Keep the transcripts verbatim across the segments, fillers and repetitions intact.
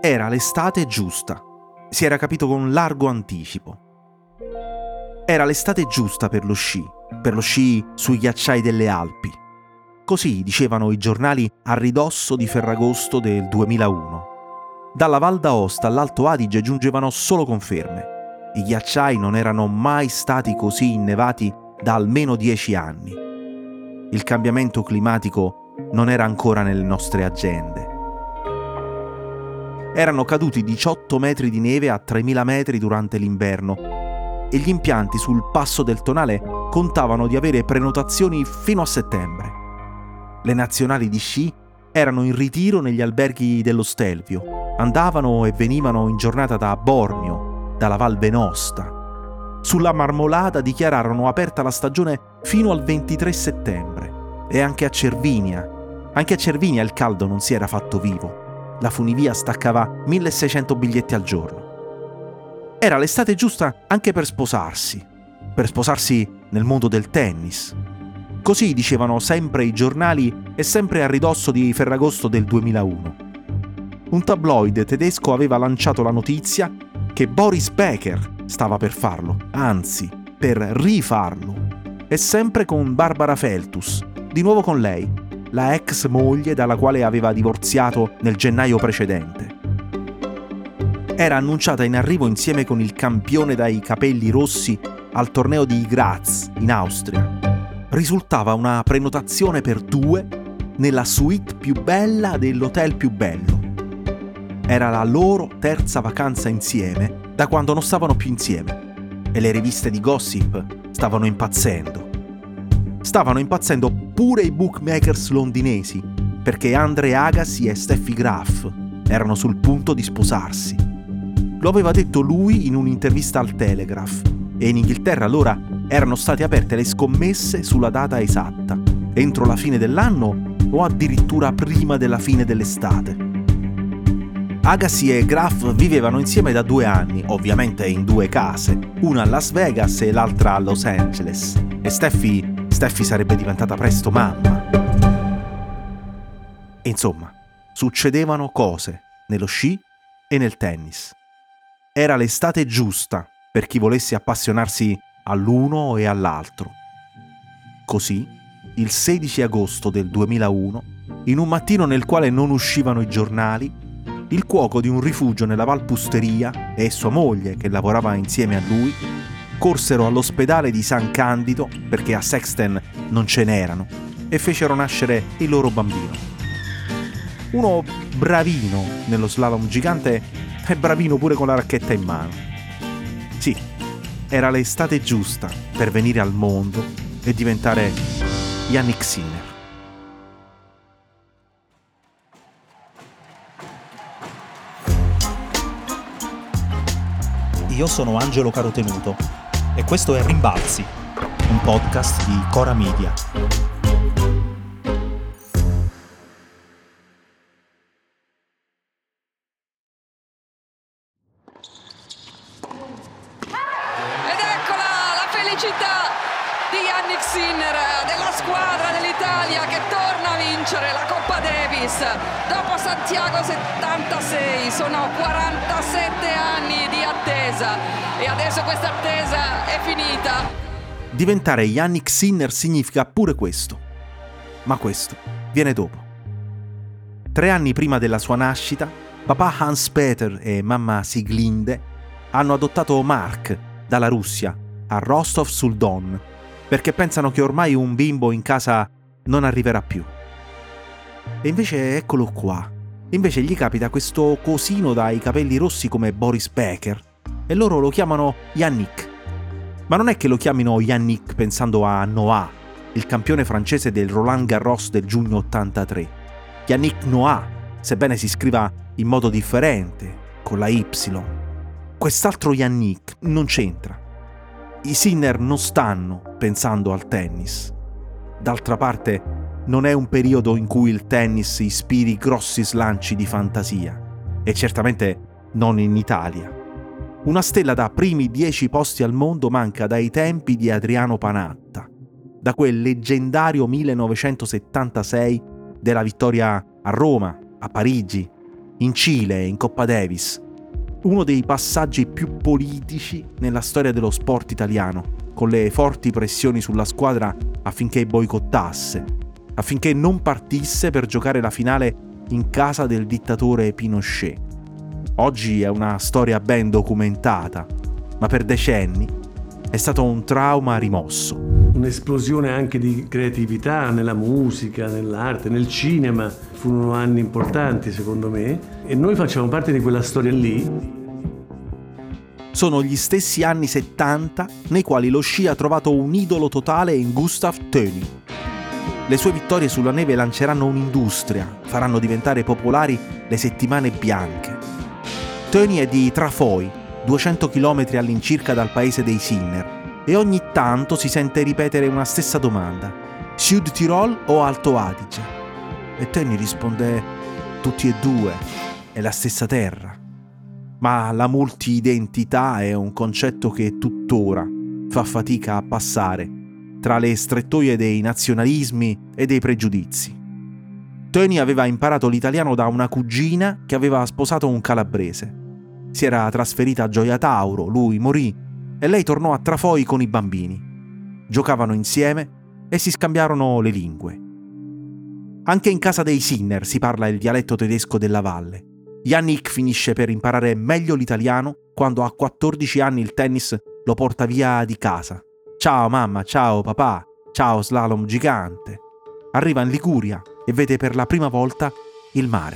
Era l'estate giusta. Si era capito con largo anticipo. Era l'estate giusta per lo sci, per lo sci sui ghiacciai delle Alpi. Così dicevano i giornali a ridosso di Ferragosto del duemilauno. Dalla Val d'Aosta all'Alto Adige giungevano solo conferme. I ghiacciai non erano mai stati così innevati da almeno dieci anni. Il cambiamento climatico non era ancora nelle nostre agende. Erano caduti diciotto metri di neve a tremila metri durante l'inverno e gli impianti sul passo del Tonale contavano di avere prenotazioni fino a settembre. Le nazionali di sci erano in ritiro negli alberghi dello Stelvio, andavano e venivano in giornata da Bormio, dalla Val Venosta. Sulla Marmolada dichiararono aperta la stagione fino al ventitré settembre e anche a Cervinia. Anche a Cervinia il caldo non si era fatto vivo. La funivia staccava milleseicento biglietti al giorno. Era l'estate giusta anche per sposarsi, per sposarsi nel mondo del tennis. Così dicevano sempre i giornali e sempre a ridosso di Ferragosto del duemilauno. Un tabloid tedesco aveva lanciato la notizia che Boris Becker stava per farlo, anzi, per rifarlo. E sempre con Barbara Feltus, di nuovo con lei, la ex moglie dalla quale aveva divorziato nel gennaio precedente. Era annunciata in arrivo insieme con il campione dai capelli rossi al torneo di Graz, in Austria. Risultava una prenotazione per due nella suite più bella dell'hotel più bello. Era la loro terza vacanza insieme da quando non stavano più insieme e le riviste di gossip stavano impazzendo. Stavano impazzendo pure i bookmakers londinesi, perché Andre Agassi e Steffi Graf erano sul punto di sposarsi. Lo aveva detto lui in un'intervista al Telegraph, e in Inghilterra allora erano state aperte le scommesse sulla data esatta, entro la fine dell'anno o addirittura prima della fine dell'estate. Agassi e Graf vivevano insieme da due anni, ovviamente in due case, una a Las Vegas e l'altra a Los Angeles, e Steffi Steffi sarebbe diventata presto mamma. E insomma, succedevano cose nello sci e nel tennis. Era l'estate giusta per chi volesse appassionarsi all'uno e all'altro. Così, il sedici agosto del duemilauno, in un mattino nel quale non uscivano i giornali, il cuoco di un rifugio nella Val Pusteria e sua moglie, che lavorava insieme a lui, corsero all'ospedale di San Candido perché a Sexten non ce n'erano e fecero nascere il loro bambino. Uno bravino nello slalom gigante e bravino pure con la racchetta in mano. Sì, era l'estate giusta per venire al mondo e diventare Jannik Sinner. Io sono Angelo Carotenuto e questo è Rimbalzi, un podcast di Cora Media. Ed eccola la felicità di Jannik Sinner, della squadra dell'Italia che torna a vincere la Coppa Davis dopo Santiago settantasei. Sono quarantasette anni di attesa e adesso questa attesa è finita. Diventare Jannik Sinner significa pure questo, ma questo viene dopo. Tre anni prima della sua nascita, papà Hans-Peter e mamma Sieglinde hanno adottato Mark dalla Russia a Rostov sul Don, perché pensano che ormai un bimbo in casa non arriverà più. E invece eccolo qua. Invece gli capita questo cosino dai capelli rossi come Boris Becker e loro lo chiamano Jannik. Ma non è che lo chiamino Jannik pensando a Noah, il campione francese del Roland Garros del giugno ottantatré. Yannick Noah, sebbene si scriva in modo differente, con la Y. Quest'altro Jannik non c'entra. I Sinner non stanno pensando al tennis. D'altra parte, non è un periodo in cui il tennis ispiri grossi slanci di fantasia, e certamente non in Italia. Una stella da primi dieci posti al mondo manca dai tempi di Adriano Panatta, da quel leggendario millenovecentosettantasei della vittoria a Roma, a Parigi, in Cile, in Coppa Davis. Uno dei passaggi più politici nella storia dello sport italiano, con le forti pressioni sulla squadra affinché boicottasse, affinché non partisse per giocare la finale in casa del dittatore Pinochet. Oggi è una storia ben documentata, ma per decenni è stato un trauma rimosso. Un'esplosione anche di creatività nella musica, nell'arte, nel cinema. Furono anni importanti secondo me e noi facciamo parte di quella storia lì. Sono gli stessi anni settanta nei quali lo sci ha trovato un idolo totale in Gustav Thöny. Le sue vittorie sulla neve lanceranno un'industria, faranno diventare popolari le settimane bianche. Thöny è di Trafoi, duecento chilometri all'incirca dal paese dei Sinner, e ogni tanto si sente ripetere una stessa domanda: Sud Tirol o Alto Adige? E Thöny risponde: tutti e due, è la stessa terra. Ma la multi-identità è un concetto che tuttora fa fatica a passare tra le strettoie dei nazionalismi e dei pregiudizi. Thöny aveva imparato l'italiano da una cugina che aveva sposato un calabrese. Si era trasferita a Gioia Tauro, lui morì e lei tornò a Trafoi con i bambini. Giocavano insieme e si scambiarono le lingue. Anche in casa dei Sinner si parla il dialetto tedesco della valle. Yannick finisce per imparare meglio l'italiano quando a quattordici anni il tennis lo porta via di casa. Ciao mamma, ciao papà, ciao slalom gigante. Arriva in Liguria e vede per la prima volta il mare.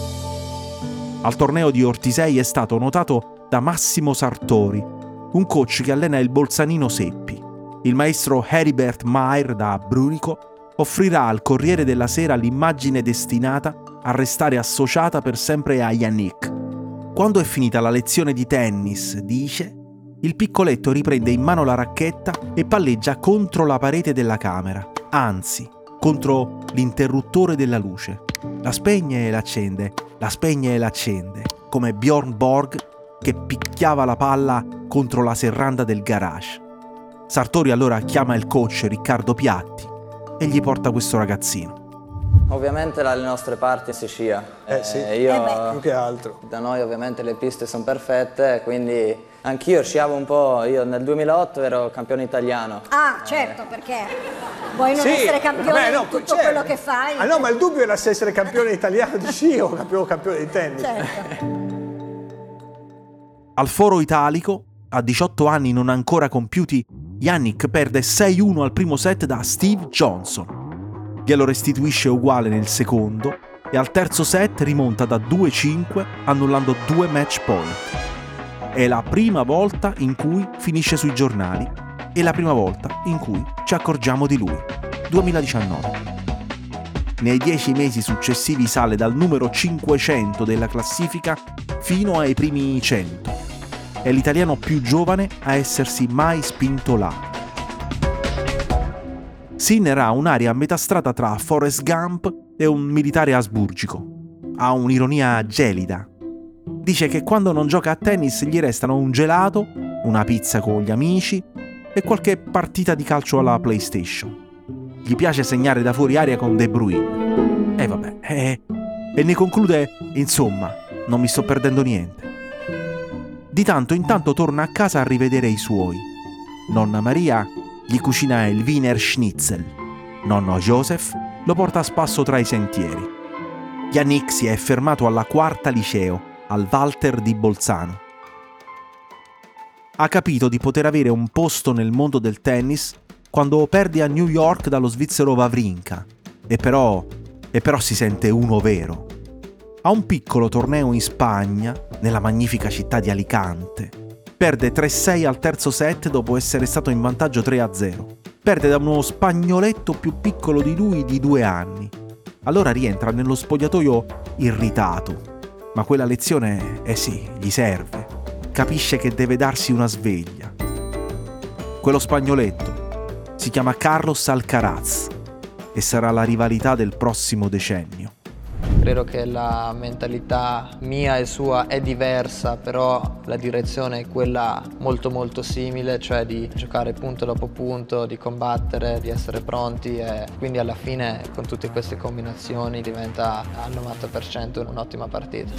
Al torneo di Ortisei è stato notato da Massimo Sartori, un coach che allena il Bolzanino Seppi. Il maestro Heribert Mayer da Brunico offrirà al Corriere della Sera l'immagine destinata a restare associata per sempre a Yannick. Quando è finita la lezione di tennis, dice, il piccoletto riprende in mano la racchetta e palleggia contro la parete della camera, anzi, contro l'interruttore della luce. La spegne e l'accende, la spegne e l'accende, come Bjorn Borg che picchiava la palla contro la serranda del garage. Sartori allora chiama il coach Riccardo Piatti e gli porta questo ragazzino. Ovviamente dalle nostre parti si scia. Eh sì, eh, io, eh più che altro. Da noi ovviamente le piste sono perfette, quindi anch'io sciavo un po', io nel duemilaotto ero campione italiano. Ah, certo, perché vuoi non Sì, essere campione vabbè, no, di tutto certo. quello che fai? Ah no, ma il dubbio era se essere campione italiano di sci o campione, campione di tennis. Certo. Al foro italico, a diciotto anni non ancora compiuti, Yannick perde sei uno al primo set da Steve Johnson. Glielo restituisce uguale nel secondo e al terzo set rimonta da due cinque annullando due match point. È la prima volta in cui finisce sui giornali e la prima volta in cui ci accorgiamo di lui. duemiladiciannove. Nei dieci mesi successivi sale dal numero cinquecento della classifica fino ai primi cento. È l'italiano più giovane a essersi mai spinto là. Sinner ha un'aria a metà strada tra Forrest Gump e un militare asburgico. Ha un'ironia gelida. Dice che quando non gioca a tennis gli restano un gelato, una pizza con gli amici e qualche partita di calcio alla PlayStation. Gli piace segnare da fuori aria con De Bruyne. E vabbè, eh, e ne conclude, insomma, non mi sto perdendo niente. Di tanto in tanto torna a casa a rivedere i suoi. Nonna Maria gli cucina il Wiener Schnitzel. Nonno Joseph lo porta a spasso tra i sentieri. Yannick si è fermato alla quarta liceo, al Walter di Bolzano. Ha capito di poter avere un posto nel mondo del tennis quando perde a New York dallo svizzero Wawrinka. E però, e però si sente uno vero. A un piccolo torneo in Spagna, nella magnifica città di Alicante, perde tre sei al terzo set dopo essere stato in vantaggio tre a zero. Perde da uno spagnoletto più piccolo di lui di due anni. Allora rientra nello spogliatoio irritato. Ma quella lezione, eh sì, gli serve. Capisce che deve darsi una sveglia. Quello spagnoletto si chiama Carlos Alcaraz e sarà la rivalità del prossimo decennio. Credo che la mentalità mia e sua è diversa, però la direzione è quella molto molto simile, cioè di giocare punto dopo punto, di combattere, di essere pronti, e quindi alla fine con tutte queste combinazioni diventa al novanta per cento un'ottima partita.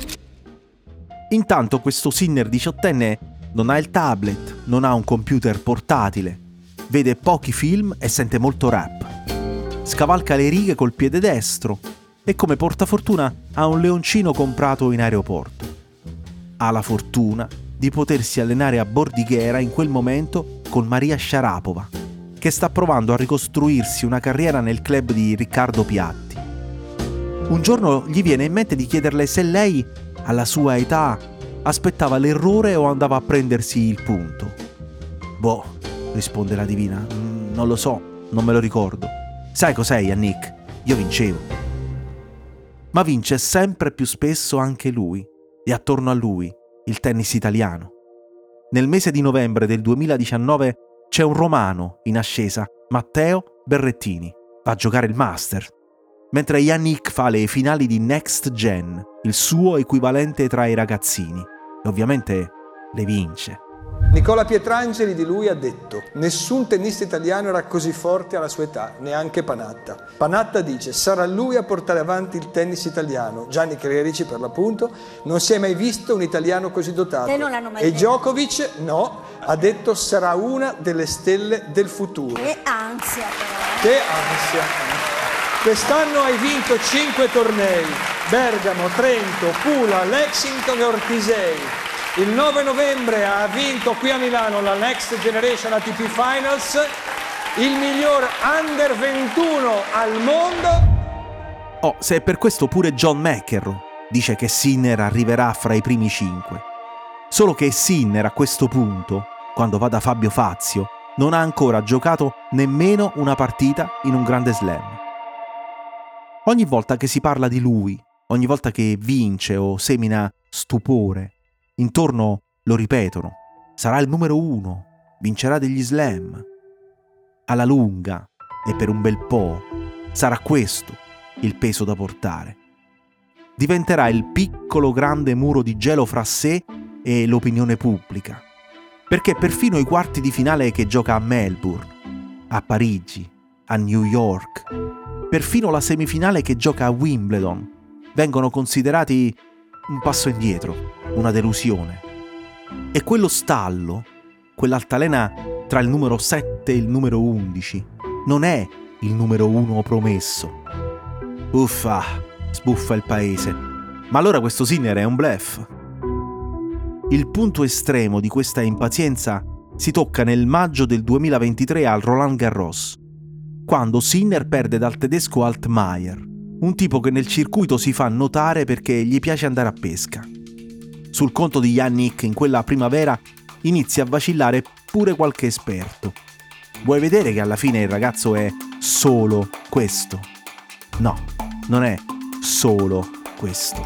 Intanto questo Sinner diciottenne non ha il tablet, non ha un computer portatile, vede pochi film e sente molto rap. Scavalca le righe col piede destro e come portafortuna ha un leoncino comprato in aeroporto. Ha la fortuna di potersi allenare a Bordighera in quel momento con Maria Sharapova, che sta provando a ricostruirsi una carriera nel club di Riccardo Piatti. Un giorno gli viene in mente di chiederle se lei, alla sua età, aspettava l'errore o andava a prendersi il punto. Boh, risponde la divina, non lo so, non me lo ricordo. Sai cos'è, Yannick? Io vincevo. Ma vince sempre più spesso anche lui, e attorno a lui il tennis italiano. Nel mese di novembre del duemiladiciannove c'è un romano in ascesa, Matteo Berrettini, va a giocare il Master, mentre Yannick fa le finali di Next Gen, il suo equivalente tra i ragazzini, e ovviamente le vince. Nicola Pietrangeli di lui ha detto: nessun tennista italiano era così forte alla sua età, neanche Panatta. Panatta dice: sarà lui a portare avanti il tennis italiano. Gianni Clerici, per l'appunto, non si è mai visto un italiano così dotato. E non l'hanno mai e detto. Djokovic, no, ha detto sarà una delle stelle del futuro. Che ansia però. Che ansia. Quest'anno hai vinto cinque tornei: Bergamo, Trento, Pula, Lexington e Ortisei. Il nove novembre ha vinto qui a Milano la Next Generation A T P Finals, il miglior under ventuno al mondo. Oh, se è per questo pure John McEnroe dice che Sinner arriverà fra i primi cinque. Solo che Sinner a questo punto, quando va da Fabio Fazio, non ha ancora giocato nemmeno una partita in un grande slam. Ogni volta che si parla di lui, ogni volta che vince o semina stupore, intorno lo ripetono: sarà il numero uno, vincerà degli slam. Alla lunga, e per un bel po', sarà questo il peso da portare. Diventerà il piccolo grande muro di gelo fra sé e l'opinione pubblica. Perché perfino i quarti di finale che gioca a Melbourne, a Parigi, a New York, perfino la semifinale che gioca a Wimbledon, vengono considerati un passo indietro, una delusione. E quello stallo, quell'altalena tra il numero sette e il numero undici, non è il numero uno promesso. Uffa, sbuffa il paese. Ma allora questo Sinner è un bluff? Il punto estremo di questa impazienza si tocca nel maggio del duemilaventitré al Roland Garros, quando Sinner perde dal tedesco Altmaier, un tipo che nel circuito si fa notare perché gli piace andare a pesca. Sul conto di Yannick in quella primavera inizia a vacillare pure qualche esperto. Vuoi vedere che alla fine il ragazzo è solo questo? No, non è solo questo.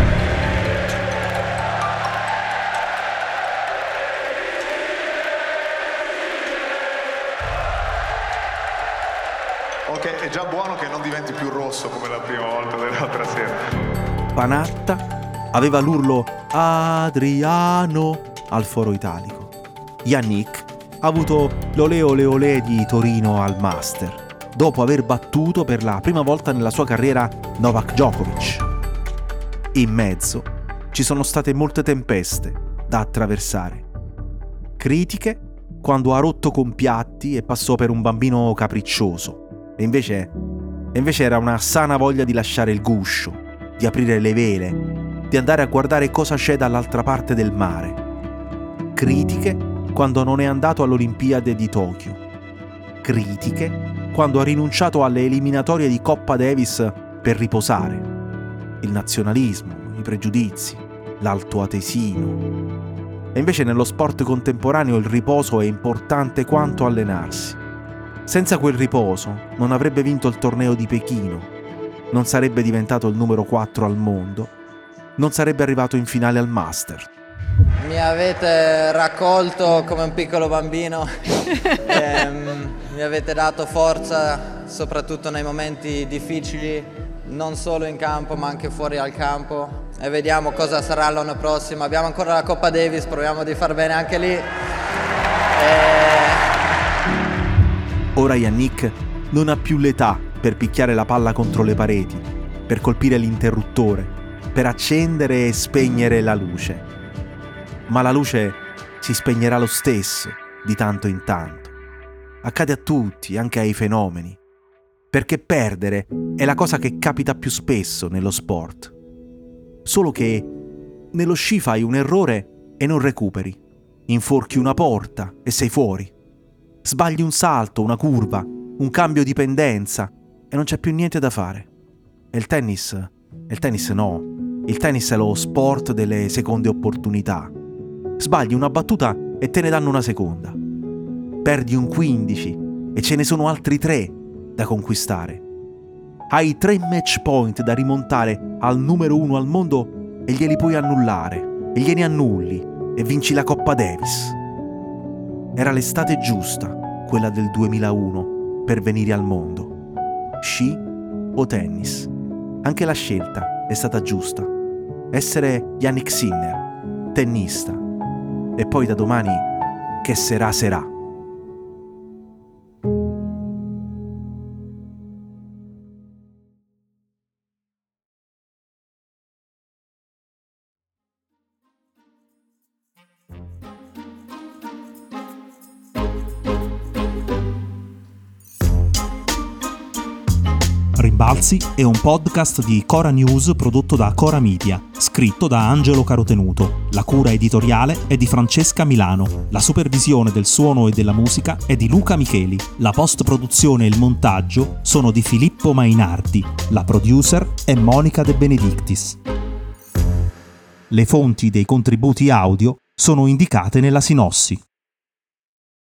Ok, è già buono che non diventi più rosso come la prima volta dell'altra sera. Panatta aveva l'urlo Adriano al Foro Italico. Yannick ha avuto l'olè olè olè di Torino al Master, dopo aver battuto per la prima volta nella sua carriera Novak Djokovic. In mezzo ci sono state molte tempeste da attraversare. Critiche quando ha rotto con Piatti e passò per un bambino capriccioso. E invece, e invece era una sana voglia di lasciare il guscio, di aprire le vele, di andare a guardare cosa c'è dall'altra parte del mare. Critiche quando non è andato all'Olimpiade di Tokyo. Critiche quando ha rinunciato alle eliminatorie di Coppa Davis per riposare. Il nazionalismo, i pregiudizi, l'altoatesino. E invece nello sport contemporaneo il riposo è importante quanto allenarsi. Senza quel riposo non avrebbe vinto il torneo di Pechino, non sarebbe diventato il numero quattro al mondo, non sarebbe arrivato in finale al Master. Mi avete raccolto come un piccolo bambino, e, mi avete dato forza soprattutto nei momenti difficili non solo in campo ma anche fuori al campo, e vediamo cosa sarà l'anno prossimo. Abbiamo ancora la Coppa Davis, proviamo di far bene anche lì. E... Ora Yannick non ha più l'età per picchiare la palla contro le pareti, per colpire l'interruttore, per accendere e spegnere la luce. Ma la luce si spegnerà lo stesso, di tanto in tanto. Accade a tutti, anche ai fenomeni. Perché perdere è la cosa che capita più spesso nello sport. Solo che nello sci fai un errore e non recuperi. Inforchi una porta e sei fuori. Sbagli un salto, una curva, un cambio di pendenza e non c'è più niente da fare. E il tennis, il tennis no. Il tennis è lo sport delle seconde opportunità. Sbagli una battuta e te ne danno una seconda. Perdi un quindici e ce ne sono altri tre da conquistare. Hai tre match point da rimontare al numero uno al mondo e glieli puoi annullare, e gliene annulli e vinci la Coppa Davis. Era l'estate giusta, quella del duemilauno, per venire al mondo. Sci o tennis? Anche la scelta è stata giusta. Essere Jannik Sinner, tennista. E poi da domani che sarà sarà. Rimbalzi è un podcast di Cora News prodotto da Cora Media, scritto da Angelo Carotenuto. La cura editoriale è di Francesca Milano, la supervisione del suono e della musica è di Luca Micheli, la post-produzione e il montaggio sono di Filippo Mainardi, la producer è Monica De Benedictis. Le fonti dei contributi audio sono indicate nella sinossi.